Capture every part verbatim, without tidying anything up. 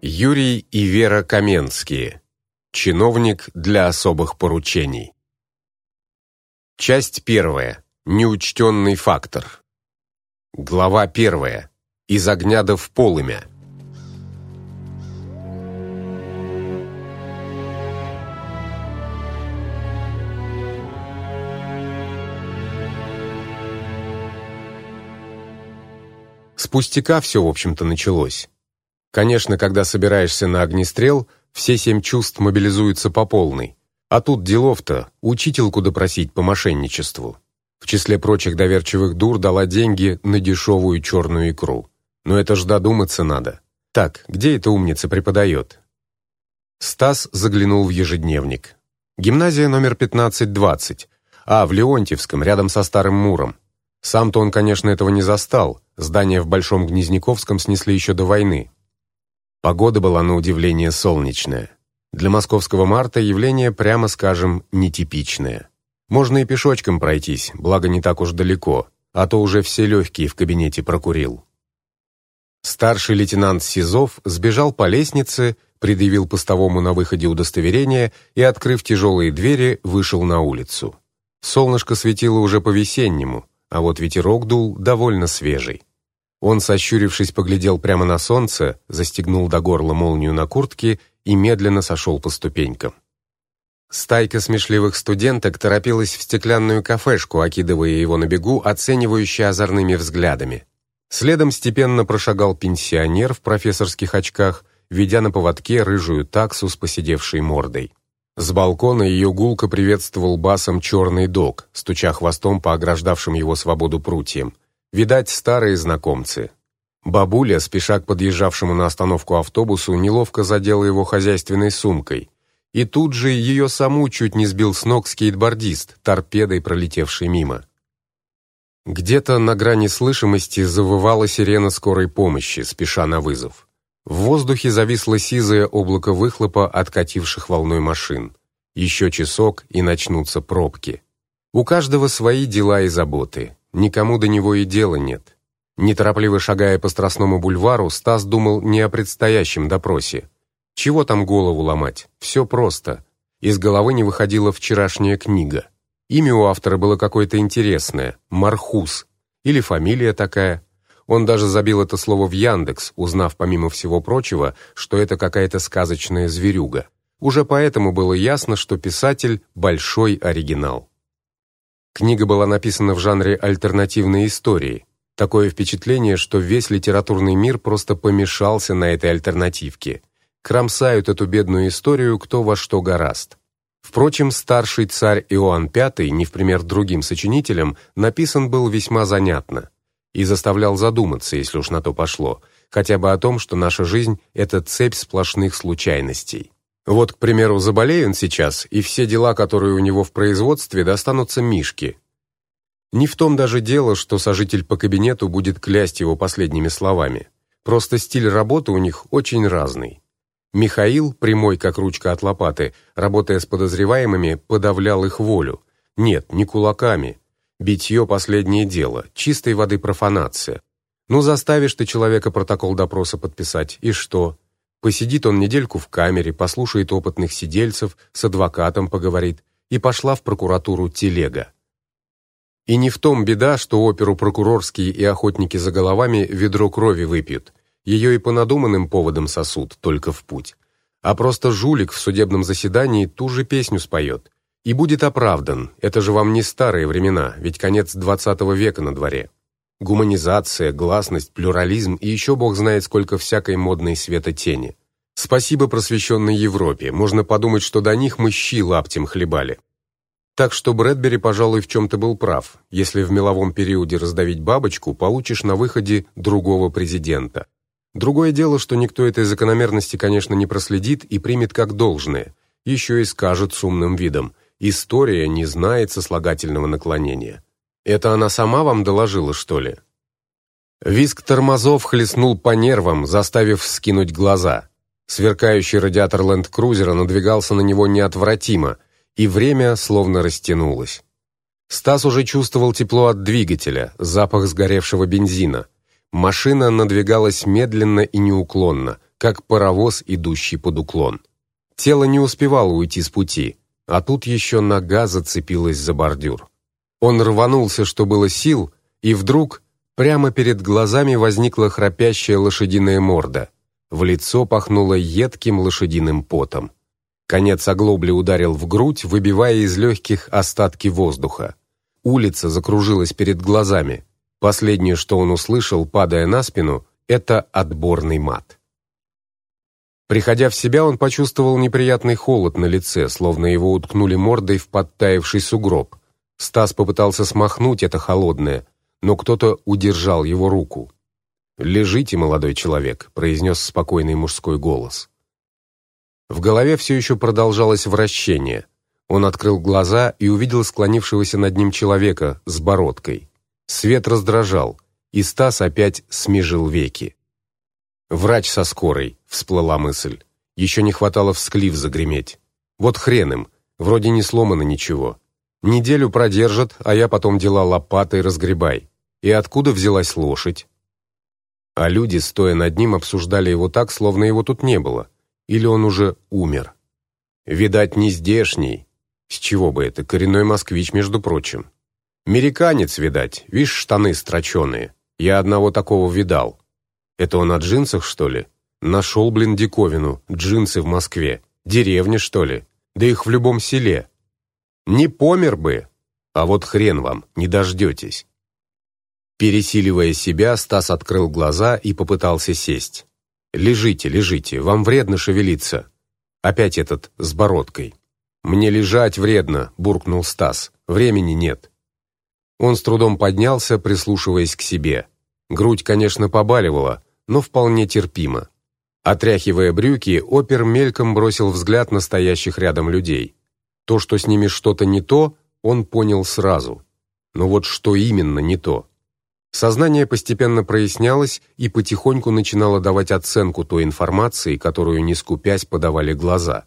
Юрий и Вера Каменские. Чиновник для особых поручений. Часть первая. Неучтенный фактор. Глава первая. Из огня да в полымя. С пустяка все, в общем-то, началось. Конечно, когда собираешься на огнестрел, все семь чувств мобилизуются по полной. А тут делов-то, учительку допросить по мошенничеству. В числе прочих доверчивых дур дала деньги на дешевую черную икру. Но это ж додуматься надо. Так, где эта умница преподает? Стас заглянул в ежедневник. Гимназия номер пятнадцать двадцать. А, в Леонтьевском, рядом со Старым Муром. Сам-то он, конечно, этого не застал. Здание в Большом Гнезняковском снесли еще до войны. Погода была на удивление солнечная. Для московского марта явление, прямо скажем, нетипичное. Можно и пешочком пройтись, благо не так уж далеко, а то уже все легкие в кабинете прокурил. Старший лейтенант Сизов сбежал по лестнице, предъявил постовому на выходе удостоверение и, открыв тяжелые двери, вышел на улицу. Солнышко светило уже по-весеннему, а вот ветерок дул довольно свежий. Он, сощурившись, поглядел прямо на солнце, застегнул до горла молнию на куртке и медленно сошел по ступенькам. Стайка смешливых студенток торопилась в стеклянную кафешку, окидывая его на бегу, оценивающе озорными взглядами. Следом степенно прошагал пенсионер в профессорских очках, ведя на поводке рыжую таксу с поседевшей мордой. С балкона ее гулко приветствовал басом черный дог, стуча хвостом по ограждавшим его свободу прутьям. Видать, старые знакомцы. Бабуля, спеша к подъезжавшему на остановку автобусу, неловко задела его хозяйственной сумкой. И тут же ее саму чуть не сбил с ног скейтбордист, торпедой пролетевший мимо. Где-то на грани слышимости завывала сирена скорой помощи, спеша на вызов. В воздухе зависло сизое облако выхлопа от кативших волной машин. Еще часок, и начнутся пробки. У каждого свои дела и заботы. Никому до него и дела нет. Неторопливо шагая по Страстному бульвару, Стас думал не о предстоящем допросе. Чего там голову ломать? Все просто. Из головы не выходила вчерашняя книга. Имя у автора было какое-то интересное – Мархус. Или фамилия такая. Он даже забил это слово в Яндекс, узнав, помимо всего прочего, что это какая-то сказочная зверюга. Уже поэтому было ясно, что писатель – большой оригинал. Книга была написана в жанре альтернативной истории. Такое впечатление, что весь литературный мир просто помешался на этой альтернативке. Кромсают эту бедную историю кто во что горазд. Впрочем, старший царь Иоанн Пятый, не в пример другим сочинителям, написан был весьма занятно и заставлял задуматься, если уж на то пошло, хотя бы о том, что наша жизнь – это цепь сплошных случайностей. Вот, к примеру, заболеет он сейчас, и все дела, которые у него в производстве, достанутся Мишке. Не в том даже дело, что сожитель по кабинету будет клясть его последними словами. Просто стиль работы у них очень разный. Михаил, прямой как ручка от лопаты, работая с подозреваемыми, подавлял их волю. Нет, не кулаками. Битье – последнее дело, чистой воды профанация. Ну, заставишь ты человека протокол допроса подписать, и что? Посидит он недельку в камере, послушает опытных сидельцев, с адвокатом поговорит, и пошла в прокуратуру телега. И не в том беда, что оперу прокурорские и охотники за головами ведро крови выпьют. Ее и по надуманным поводам сосут, только в путь. А просто жулик в судебном заседании ту же песню споет. И будет оправдан, это же вам не старые времена, ведь конец двадцатого века на дворе. Гуманизация, гласность, плюрализм и еще бог знает сколько всякой модной светотени. Спасибо просвещенной Европе, можно подумать, что до них мы щи лаптем хлебали. Так что Брэдбери, пожалуй, в чем-то был прав. Если в меловом периоде раздавить бабочку, получишь на выходе другого президента. Другое дело, что никто этой закономерности, конечно, не проследит и примет как должное. Еще и скажет с умным видом: история не знает сослагательного наклонения. Это она сама вам доложила, что ли? Визг тормозов хлестнул по нервам, заставив вскинуть глаза. Сверкающий радиатор ленд-крузера надвигался на него неотвратимо, и время словно растянулось. Стас уже чувствовал тепло от двигателя, запах сгоревшего бензина. Машина надвигалась медленно и неуклонно, как паровоз, идущий под уклон. Тело не успевало уйти с пути, а тут еще нога зацепилась за бордюр. Он рванулся, что было сил, и вдруг прямо перед глазами возникла храпящая лошадиная морда. В лицо пахнуло едким лошадиным потом. Конец оглобли ударил в грудь, выбивая из легких остатки воздуха. Улица закружилась перед глазами. Последнее, что он услышал, падая на спину, это отборный мат. Приходя в себя, он почувствовал неприятный холод на лице, словно его уткнули мордой в подтаявший сугроб. Стас попытался смахнуть это холодное, но кто-то удержал его руку. «Лежите, молодой человек», — произнес спокойный мужской голос. В голове все еще продолжалось вращение. Он открыл глаза и увидел склонившегося над ним человека с бородкой. Свет раздражал, и Стас опять смежил веки. «Врач со скорой», — всплыла мысль. Еще не хватало всклив загреметь. Вот хрен им, вроде не сломано ничего. Неделю продержат, а я потом дела лопатой разгребай. И откуда взялась лошадь? А люди, стоя над ним, обсуждали его так, словно его тут не было. Или он уже умер. Видать, не здешний. С чего бы это, коренной москвич, между прочим. Американец, видать, вишь, штаны строченые. Я одного такого видал. Это он о джинсах, что ли? Нашел, блин, диковину, джинсы в Москве. Деревня, что ли? Да их в любом селе. Не помер бы. А вот хрен вам, не дождетесь. Пересиливая себя, Стас открыл глаза и попытался сесть. «Лежите, лежите, вам вредно шевелиться». Опять этот с бородкой. «Мне лежать вредно», — буркнул Стас. «Времени нет». Он с трудом поднялся, прислушиваясь к себе. Грудь, конечно, побаливала, но вполне терпимо. Отряхивая брюки, опер мельком бросил взгляд на стоящих рядом людей. То, что с ними что-то не то, он понял сразу. Но вот что именно не то? Сознание постепенно прояснялось и потихоньку начинало давать оценку той информации, которую, не скупясь, подавали глаза.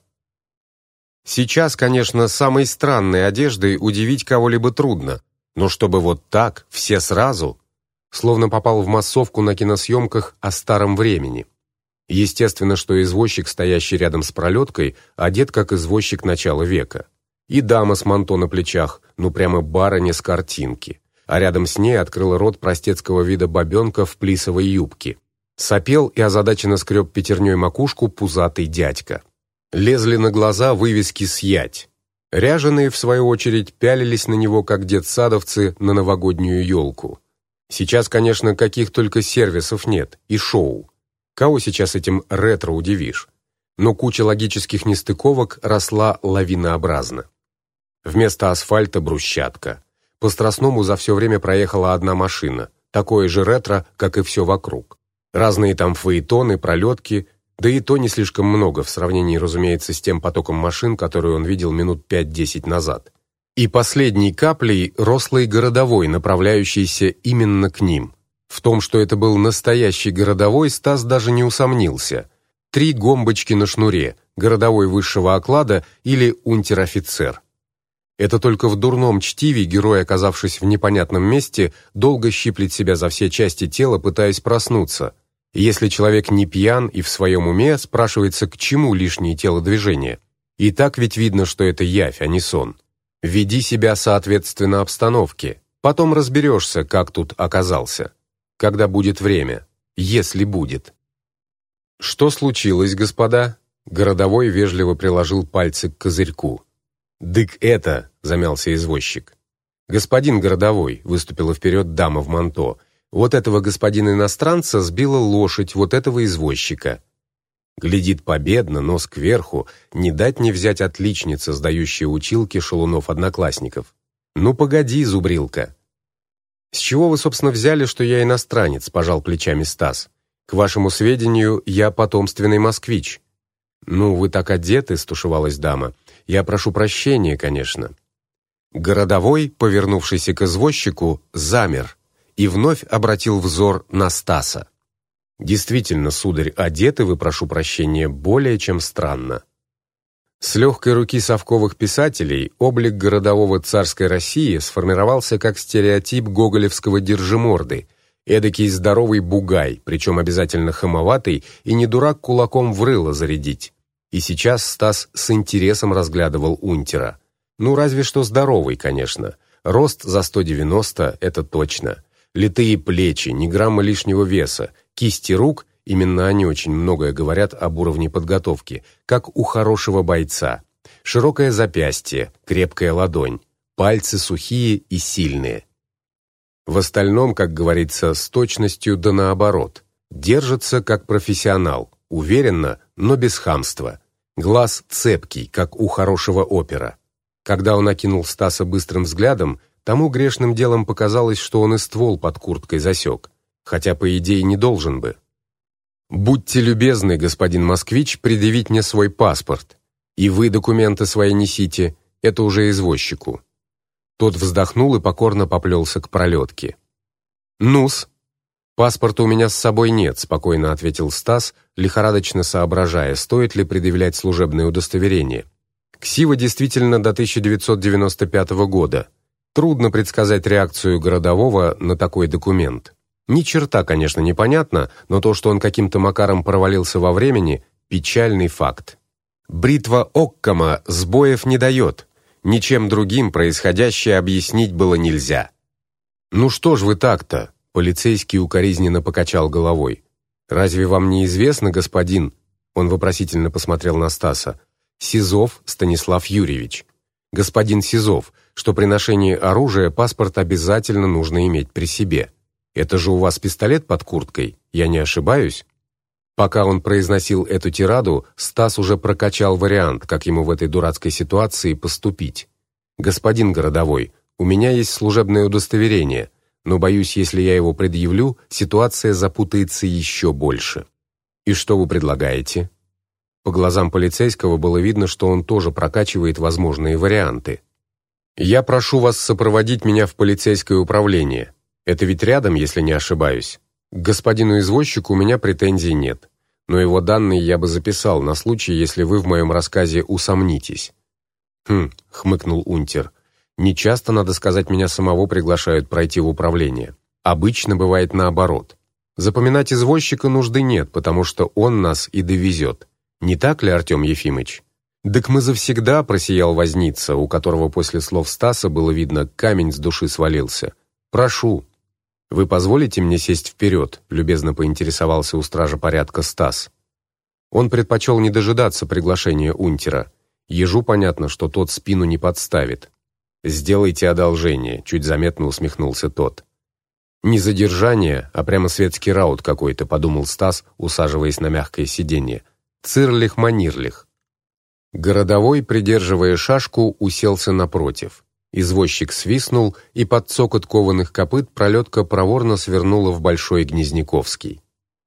Сейчас, конечно, самой странной одеждой удивить кого-либо трудно, но чтобы вот так, все сразу, словно попал в массовку на киносъемках о старом времени. Естественно, что извозчик, стоящий рядом с пролеткой, одет как извозчик начала века. И дама с манто на плечах, ну прямо барыня с картинки. А рядом с ней открыла рот простецкого вида бабенка в плисовой юбке. Сопел и озадаченно скреб пятерней макушку пузатый дядька. Лезли на глаза вывески «Съять». Ряженые, в свою очередь, пялились на него, как детсадовцы на новогоднюю елку. Сейчас, конечно, каких только сервисов нет, и шоу. Кого сейчас этим ретро удивишь? Но куча логических нестыковок росла лавинообразно. Вместо асфальта брусчатка. По Страстному за все время проехала одна машина, такое же ретро, как и все вокруг. Разные там фаэтоны, пролетки, да и то не слишком много в сравнении, разумеется, с тем потоком машин, который он видел минут пять-десять назад. И последней каплей рослый городовой, направляющийся именно к ним. В том, что это был настоящий городовой, Стас даже не усомнился. Три гомбочки на шнуре, городовой высшего оклада или унтер-офицер. Это только в дурном чтиве герой, оказавшись в непонятном месте, долго щиплет себя за все части тела, пытаясь проснуться. Если человек не пьян и в своем уме, спрашивается, к чему лишние телодвижения. И так ведь видно, что это явь, а не сон. Веди себя соответственно обстановке. Потом разберешься, как тут оказался. Когда будет время. Если будет. «Что случилось, господа?» Городовой вежливо приложил пальцы к козырьку. «Дык это!» — замялся извозчик. «Господин городовой», — выступила вперед дама в манто, «вот этого господина-иностранца сбила лошадь вот этого извозчика». Глядит победно, нос кверху, не дать не взять отличница, сдающая училки шалунов-одноклассников. «Ну погоди, зубрилка!» «С чего вы, собственно, взяли, что я иностранец?» — пожал плечами Стас. «К вашему сведению, я потомственный москвич». «Ну, вы так одеты», — стушевалась дама. «Я прошу прощения, конечно». Городовой, повернувшийся к извозчику, замер и вновь обратил взор на Стаса. «Действительно, сударь, одеты вы, прошу прощения, более чем странно». С легкой руки совковых писателей облик городового царской России сформировался как стереотип гоголевского держиморды, Эдакий здоровый бугай, причем обязательно хамоватый, и не дурак кулаком в рыло зарядить. И сейчас Стас с интересом разглядывал унтера. Ну, разве что здоровый, конечно. Рост за сто девяносто, это точно. Литые плечи, ни грамма лишнего веса. Кисти рук, именно они очень многое говорят об уровне подготовки, как у хорошего бойца. Широкое запястье, крепкая ладонь. Пальцы сухие и сильные. В остальном, как говорится, с точностью да наоборот. Держится как профессионал, уверенно, но без хамства. Глаз цепкий, как у хорошего опера. Когда он окинул Стаса быстрым взглядом, тому грешным делом показалось, что он и ствол под курткой засек, хотя, по идее, не должен бы. «Будьте любезны, господин москвич, предъявить мне свой паспорт. И вы документы свои несите, это уже извозчику». Тот вздохнул и покорно поплелся к пролетке. «Ну-с, паспорта у меня с собой нет», — спокойно ответил Стас, лихорадочно соображая, стоит ли предъявлять служебное удостоверение. Ксива действительно до тысяча девятьсот девяносто пятого года. Трудно предсказать реакцию городового на такой документ. Ни черта, конечно, непонятно, но то, что он каким-то макаром провалился во времени, печальный факт. Бритва Оккама сбоев не дает. Ничем другим происходящее объяснить было нельзя. «Ну что ж вы так-то?» — полицейский укоризненно покачал головой. «Разве вам не известно, господин?» — он вопросительно посмотрел на Стаса. «Сизов Станислав Юрьевич. Господин Сизов, что при ношении оружия паспорт обязательно нужно иметь при себе. Это же у вас пистолет под курткой, я не ошибаюсь?» Пока он произносил эту тираду, Стас уже прокачал вариант, как ему в этой дурацкой ситуации поступить. «Господин городовой, у меня есть служебное удостоверение, но, боюсь, если я его предъявлю, ситуация запутается еще больше». «И что вы предлагаете?» По глазам полицейского было видно, что он тоже прокачивает возможные варианты. «Я прошу вас сопроводить меня в полицейское управление. Это ведь рядом, если не ошибаюсь. К господину извозчику у меня претензий нет, но его данные я бы записал на случай, если вы в моем рассказе усомнитесь». «Хм», — хмыкнул унтер, — «нечасто, надо сказать, меня самого приглашают пройти в управление. Обычно бывает наоборот. Запоминать извозчика нужды нет, потому что он нас и довезет. Не так ли, Артем Ефимыч?» «Дак мы завсегда», — просиял возница, у которого после слов Стаса было видно, камень с души свалился. «Прошу». «Вы позволите мне сесть вперед?» — любезно поинтересовался у стража порядка Стас. Он предпочел не дожидаться приглашения унтера. Ежу понятно, что тот спину не подставит. «Сделайте одолжение», — чуть заметно усмехнулся тот. «Не задержание, а прямо светский раут какой-то», — подумал Стас, усаживаясь на мягкое сиденье. «Цирлих-манирлих». Городовой, придерживая шашку, уселся напротив. Извозчик свистнул, и под цокот кованых копыт пролетка проворно свернула в Большой Гнезняковский.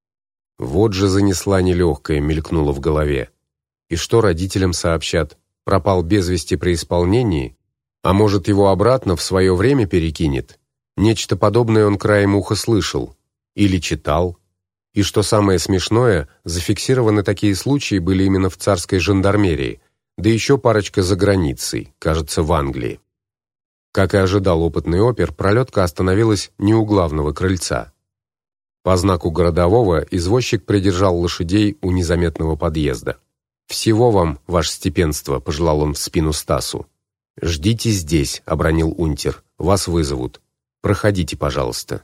«Вот же занесла нелегкая», — мелькнула в голове. «И что родителям сообщат? Пропал без вести при исполнении? А может, его обратно в свое время перекинет? Нечто подобное он краем уха слышал. Или читал. И что самое смешное, зафиксированы такие случаи были именно в царской жандармерии, да еще парочка за границей, кажется, в Англии». Как и ожидал опытный опер, пролетка остановилась не у главного крыльца. По знаку городового извозчик придержал лошадей у незаметного подъезда. «Всего вам, ваше степенство», — пожелал он в спину Стасу. «Ждите здесь», — обронил унтер, — «вас вызовут. Проходите, пожалуйста».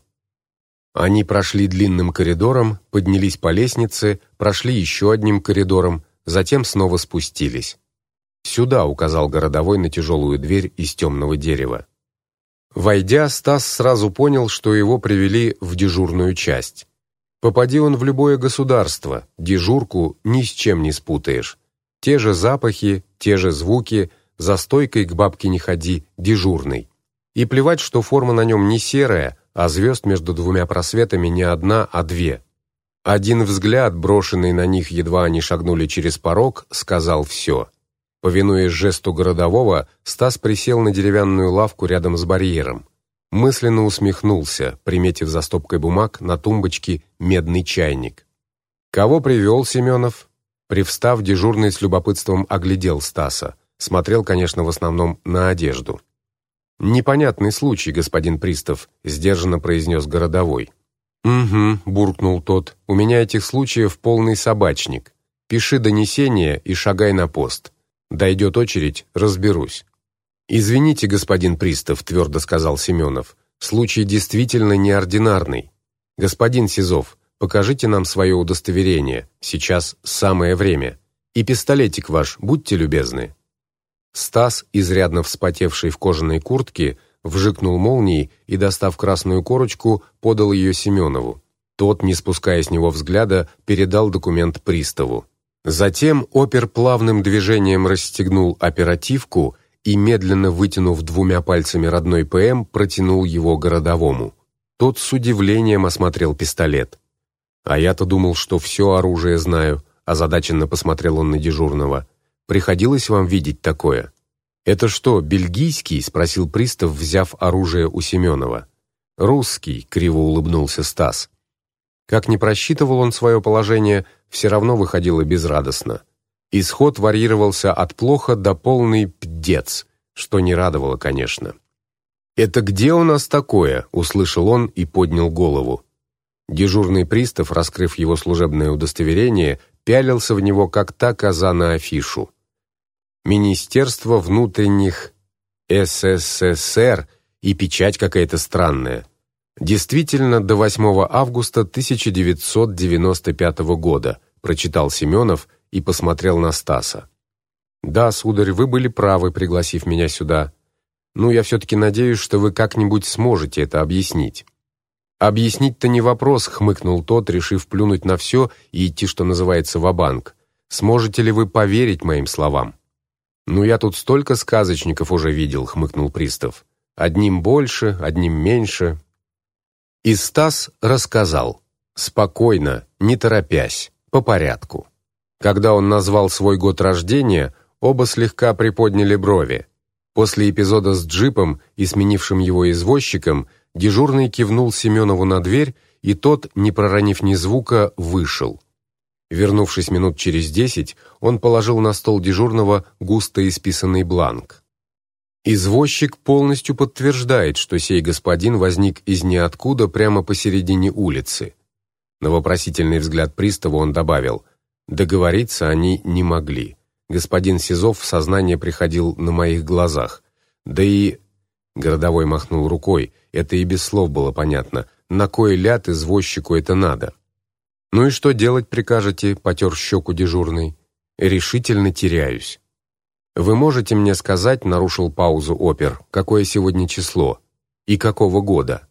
Они прошли длинным коридором, поднялись по лестнице, прошли еще одним коридором, затем снова спустились. «Сюда», — указал городовой на тяжелую дверь из темного дерева. Войдя, Стас сразу понял, что его привели в дежурную часть. Попади он в любое государство, дежурку ни с чем не спутаешь. Те же запахи, те же звуки, за стойкой к бабке не ходи, дежурный. И плевать, что форма на нем не серая, а звезд между двумя просветами не одна, а две. Один взгляд, брошенный на них, едва они шагнули через порог, сказал все. Повинуясь жесту городового, Стас присел на деревянную лавку рядом с барьером. Мысленно усмехнулся, приметив за стопкой бумаг на тумбочке медный чайник. «Кого привел Семенов?» Привстав, дежурный с любопытством оглядел Стаса. Смотрел, конечно, в основном на одежду. «Непонятный случай, господин пристав», — сдержанно произнес городовой. «Угу», — буркнул тот, — «у меня этих случаев полный собачник. Пиши донесение и шагай на пост. Дойдет очередь, разберусь». «Извините, господин пристав», — твердо сказал Семенов, — «случай действительно неординарный. Господин Сизов, покажите нам свое удостоверение, сейчас самое время. И пистолетик ваш, будьте любезны». Стас, изрядно вспотевший в кожаной куртке, вжикнул молнией и, достав красную корочку, подал ее Семенову. Тот, не спуская с него взгляда, передал документ приставу. Затем опер плавным движением расстегнул оперативку и, медленно вытянув двумя пальцами родной ПМ, протянул его городовому. Тот с удивлением осмотрел пистолет. «А я-то думал, что все оружие знаю», – озадаченно посмотрел он на дежурного. «Приходилось вам видеть такое?» «Это что, бельгийский?» – спросил пристав, взяв оружие у Семенова. «Русский», – криво улыбнулся Стас. Как ни просчитывал он свое положение, все равно выходило безрадостно. Исход варьировался от плохо до полный пдец, что не радовало, конечно. «Это где у нас такое?» – услышал он и поднял голову. Дежурный пристав, раскрыв его служебное удостоверение, пялился в него, как та коза на афишу. «Министерство внутренних СССР» и печать какая-то странная. «Действительно, до восьмого августа тысяча девятьсот девяносто пятого года», прочитал Семенов и посмотрел на Стаса. «Да, сударь, вы были правы, пригласив меня сюда. Ну, я все-таки надеюсь, что вы как-нибудь сможете это объяснить». «Объяснить-то не вопрос», — хмыкнул тот, решив плюнуть на все и идти, что называется, ва-банк. «Сможете ли вы поверить моим словам?» «Ну, я тут столько сказочников уже видел», — хмыкнул пристав. «Одним больше, одним меньше». И Стас рассказал. Спокойно, не торопясь, по порядку. Когда он назвал свой год рождения, оба слегка приподняли брови. После эпизода с джипом и сменившим его извозчиком дежурный кивнул Семенову на дверь, и тот, не проронив ни звука, вышел. Вернувшись минут через десять, он положил на стол дежурного густо исписанный бланк. Извозчик полностью подтверждает, что сей господин возник из ниоткуда прямо посередине улицы. На вопросительный взгляд пристава он добавил: «Договориться они не могли. Господин Сизов в сознание приходил на моих глазах. Да и...» Городовой махнул рукой, это и без слов было понятно. На кой ляд извозчику это надо? «Ну и что делать прикажете?» — потер щеку дежурный. «Решительно теряюсь». «Вы можете мне сказать, — нарушил паузу опер, — какое сегодня число? И какого года?»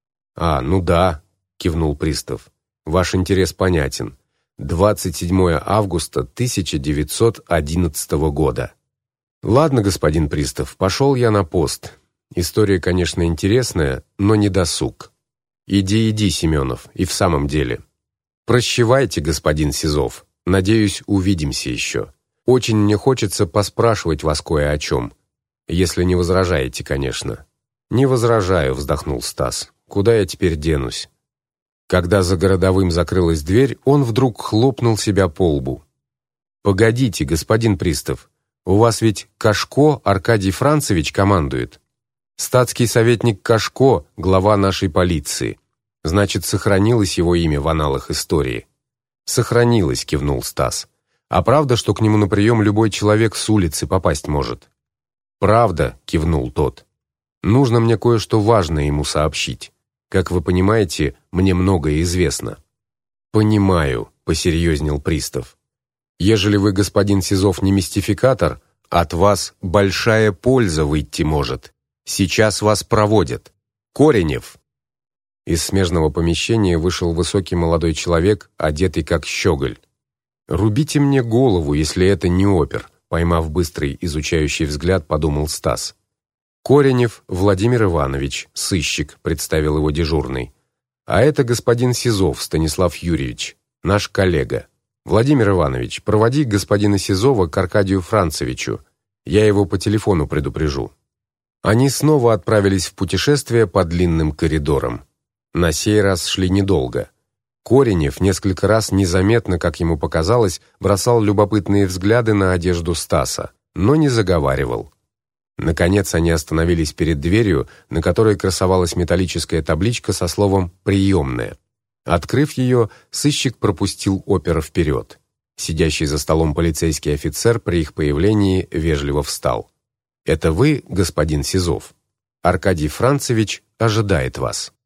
«А, ну да», — кивнул пристав. «Ваш интерес понятен. двадцать седьмого августа тысяча девятьсот одиннадцатого года». «Ладно, господин пристав, пошел я на пост. История, конечно, интересная, но не досуг. Иди, иди, Семенов, и в самом деле. Прощевайте, господин Сизов. Надеюсь, увидимся еще. Очень мне хочется поспрашивать вас кое о чем. Если не возражаете, конечно». «Не возражаю», — вздохнул Стас. «Куда я теперь денусь?» Когда за городовым закрылась дверь, он вдруг хлопнул себя по лбу. «Погодите, господин пристав, у вас ведь Кашко Аркадий Францевич командует. Статский советник Кашко, глава нашей полиции. Значит, сохранилось его имя в аналах истории». «Сохранилось», — кивнул Стас. «А правда, что к нему на прием любой человек с улицы попасть может?» «Правда», — кивнул тот. «Нужно мне кое-что важное ему сообщить. Как вы понимаете, мне многое известно». «Понимаю», — посерьезнел пристав. «Ежели вы, господин Сизов, не мистификатор, от вас большая польза выйти может. Сейчас вас проводят. Коренев!» Из смежного помещения вышел высокий молодой человек, одетый как щеголь. «Рубите мне голову, если это не опер», поймав быстрый изучающий взгляд, подумал Стас. «Коренев Владимир Иванович, сыщик», представил его дежурный. «А это господин Сизов Станислав Юрьевич, наш коллега. Владимир Иванович, проводи господина Сизова к Аркадию Францевичу. Я его по телефону предупрежу». Они снова отправились в путешествие по длинным коридорам. На сей раз шли недолго. Коренев несколько раз незаметно, как ему показалось, бросал любопытные взгляды на одежду Стаса, но не заговаривал. Наконец они остановились перед дверью, на которой красовалась металлическая табличка со словом «приемная». Открыв ее, сыщик пропустил опера вперед. Сидящий за столом полицейский офицер при их появлении вежливо встал. «Это вы, господин Сизов? Аркадий Францевич ожидает вас».